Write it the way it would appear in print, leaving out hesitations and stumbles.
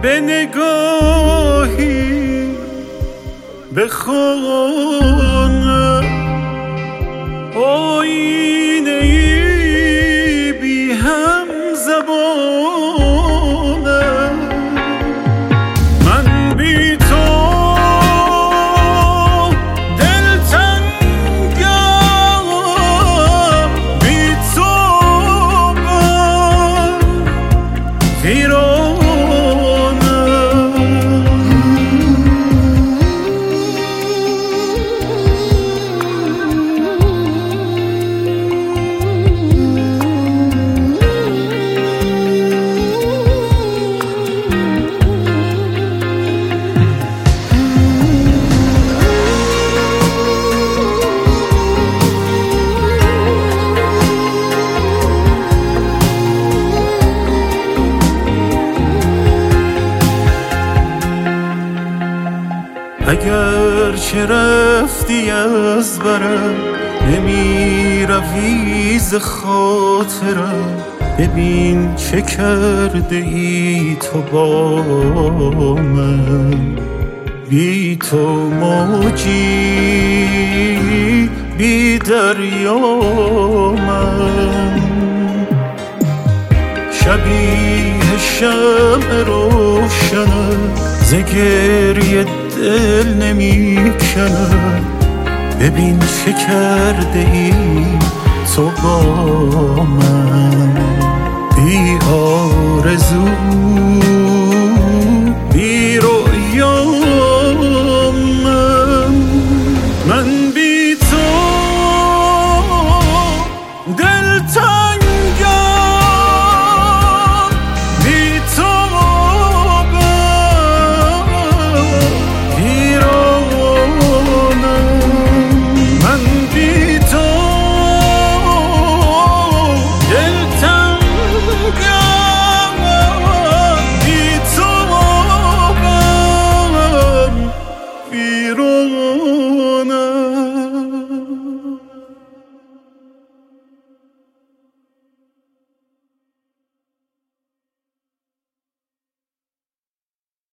به نگاهی به خانه آینه ای بی هم زبانه من بی تو دلتنگم بی تو ویرانه اگر چه رفتی از برم نمی روی ز خاطرم ببین چه کرده ای تو با من بی تو موجی بی دریا من شبیه شمع روشنم ز گریه دل نمی کنم ببین چه کرده ای تو با من بی آرزو بی رویا من بی تو دلتنگم بی تو بیرون